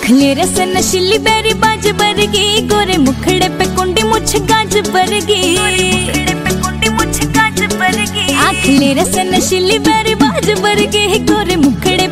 आँखले रस नशीली बेरी बाज बरगी, गोरे मुखड़े पे कुंडी मुछ गाज बरगी। आँखले रस नशीली बेरी बाज बरगी, गोरे मुखड़े